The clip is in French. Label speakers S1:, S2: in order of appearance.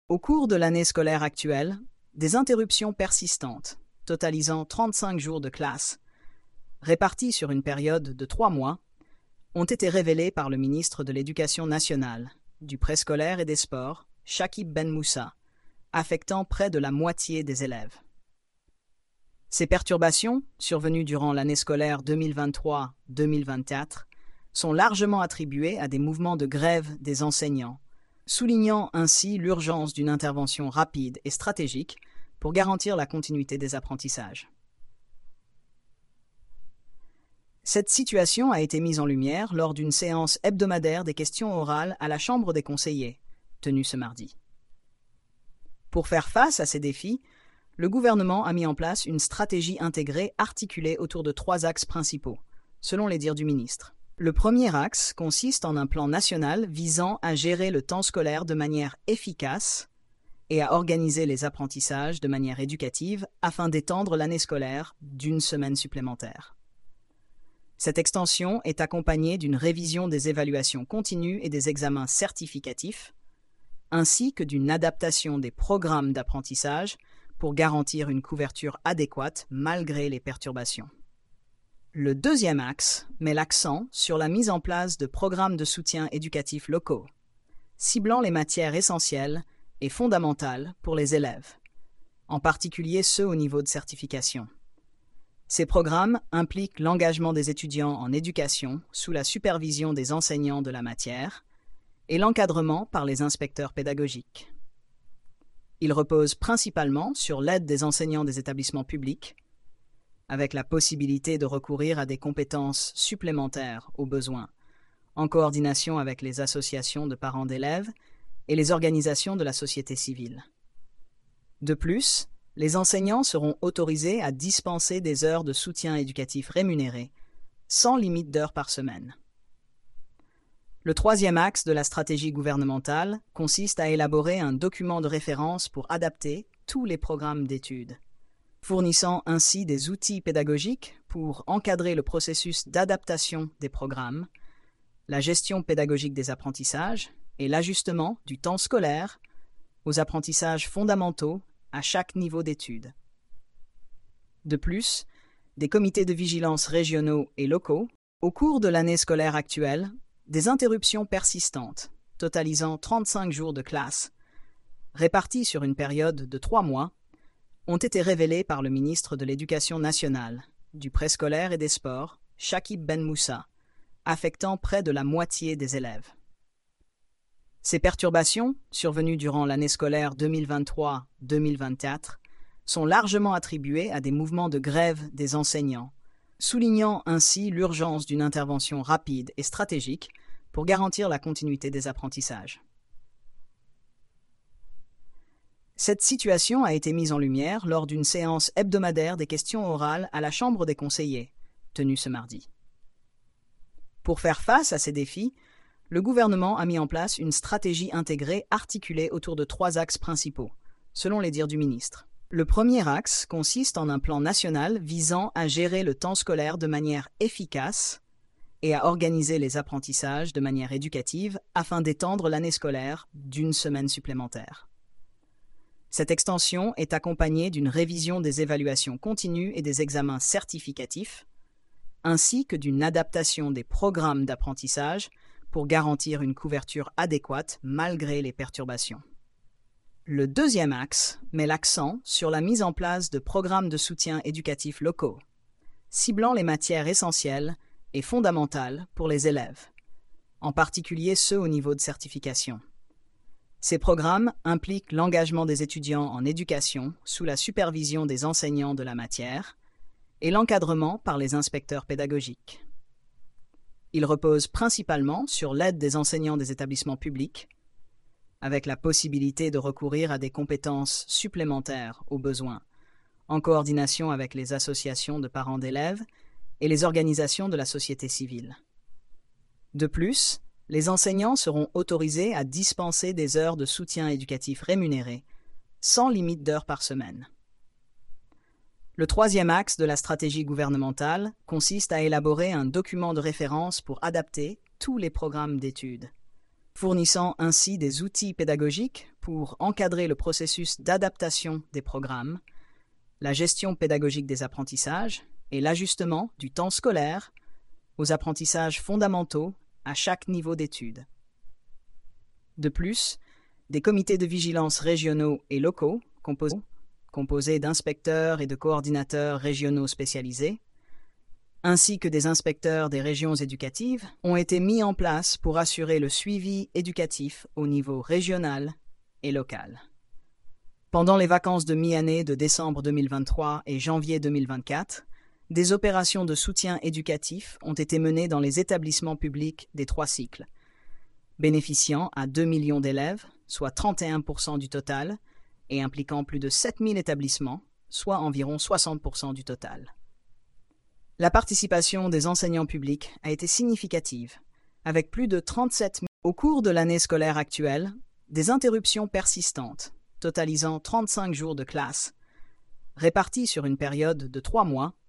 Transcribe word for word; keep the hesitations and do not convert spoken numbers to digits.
S1: Au cours de l'année scolaire actuelle, des interruptions persistantes, totalisant trente-cinq jours de classe, réparties sur une période de trois mois, ont été révélées par le ministre de l'Éducation nationale, du préscolaire et des sports, Chakib Ben Moussa, affectant près de la moitié des élèves. Ces perturbations, survenues durant l'année scolaire deux mille vingt-trois deux mille vingt-quatre, sont largement attribuées à des mouvements de grève des enseignants, soulignant ainsi l'urgence d'une intervention rapide et stratégique pour garantir la continuité des apprentissages. Cette situation a été mise en lumière lors d'une séance hebdomadaire des questions orales à la Chambre des conseillers, tenue ce mardi. Pour faire face à ces défis, le gouvernement a mis en place une stratégie intégrée articulée autour de trois axes principaux, selon les dires du ministre. Le premier axe consiste en un plan national visant à gérer le temps scolaire de manière efficace et à organiser les apprentissages de manière éducative afin d'étendre l'année scolaire d'une semaine supplémentaire. Cette extension est accompagnée d'une révision des évaluations continues et des examens certificatifs, ainsi que d'une adaptation des programmes d'apprentissage pour garantir une couverture adéquate malgré les perturbations. Le deuxième axe met l'accent sur la mise en place de programmes de soutien éducatifs locaux, ciblant les matières essentielles et fondamentales pour les élèves, en particulier ceux au niveau de certification. Ces programmes impliquent l'engagement des étudiants en éducation sous la supervision des enseignants de la matière et l'encadrement par les inspecteurs pédagogiques. Ils reposent principalement sur l'aide des enseignants des établissements publics, avec la possibilité de recourir à des compétences supplémentaires au besoin, en coordination avec les associations de parents d'élèves et les organisations de la société civile. De plus, les enseignants seront autorisés à dispenser des heures de soutien éducatif rémunérées, sans limite d'heures par semaine. Le troisième axe de la stratégie gouvernementale consiste à élaborer un document de référence pour adapter tous les programmes d'études, fournissant ainsi des outils pédagogiques pour encadrer le processus d'adaptation des programmes, la gestion pédagogique des apprentissages et l'ajustement du temps scolaire aux apprentissages fondamentaux à chaque niveau d'études. De plus, des comités de vigilance régionaux et locaux, au cours de l'année scolaire actuelle, des interruptions persistantes, totalisant trente-cinq jours de classe, réparties sur une période de trois mois, ont été révélées par le ministre de l'Éducation nationale, du préscolaire et des sports, Chakib Ben Moussa, affectant près de la moitié des élèves. Ces perturbations, survenues durant l'année scolaire deux mille vingt-trois deux mille vingt-quatre, sont largement attribuées à des mouvements de grève des enseignants, soulignant ainsi l'urgence d'une intervention rapide et stratégique pour garantir la continuité des apprentissages. Cette situation a été mise en lumière lors d'une séance hebdomadaire des questions orales à la Chambre des conseillers, tenue ce mardi. Pour faire face à ces défis, le gouvernement a mis en place une stratégie intégrée articulée autour de trois axes principaux, selon les dires du ministre. Le premier axe consiste en un plan national visant à gérer le temps scolaire de manière efficace et à organiser les apprentissages de manière éducative afin d'étendre l'année scolaire d'une semaine supplémentaire. Cette extension est accompagnée d'une révision des évaluations continues et des examens certificatifs, ainsi que d'une adaptation des programmes d'apprentissage pour garantir une couverture adéquate malgré les perturbations. Le deuxième axe met l'accent sur la mise en place de programmes de soutien éducatifs locaux, ciblant les matières essentielles et fondamentales pour les élèves, en particulier ceux au niveau de certification. Ces programmes impliquent l'engagement des étudiants en éducation sous la supervision des enseignants de la matière et l'encadrement par les inspecteurs pédagogiques. Ils reposent principalement sur l'aide des enseignants des établissements publics, avec la possibilité de recourir à des compétences supplémentaires au besoin, en coordination avec les associations de parents d'élèves et les organisations de la société civile. De plus, les enseignants seront autorisés à dispenser des heures de soutien éducatif rémunérées, sans limite d'heures par semaine. Le troisième axe de la stratégie gouvernementale consiste à élaborer un document de référence pour adapter tous les programmes d'études, fournissant ainsi des outils pédagogiques pour encadrer le processus d'adaptation des programmes, la gestion pédagogique des apprentissages et l'ajustement du temps scolaire aux apprentissages fondamentaux à chaque niveau d'études. De plus, des comités de vigilance régionaux et locaux, composés, composés d'inspecteurs et de coordinateurs régionaux spécialisés, ainsi que des inspecteurs des régions éducatives, ont été mis en place pour assurer le suivi éducatif au niveau régional et local. Pendant les vacances de mi-année de décembre deux mille vingt-trois et janvier deux mille vingt-quatre, des opérations de soutien éducatif ont été menées dans les établissements publics des trois cycles, bénéficiant à deux millions d'élèves, soit trente et un pour cent du total, et impliquant plus de sept mille établissements, soit environ soixante pour cent du total. La participation des enseignants publics a été significative, avec plus de trente-sept mille. Au cours de l'année scolaire actuelle, des interruptions persistantes, totalisant trente-cinq jours de classe, répartis sur une période de trois mois,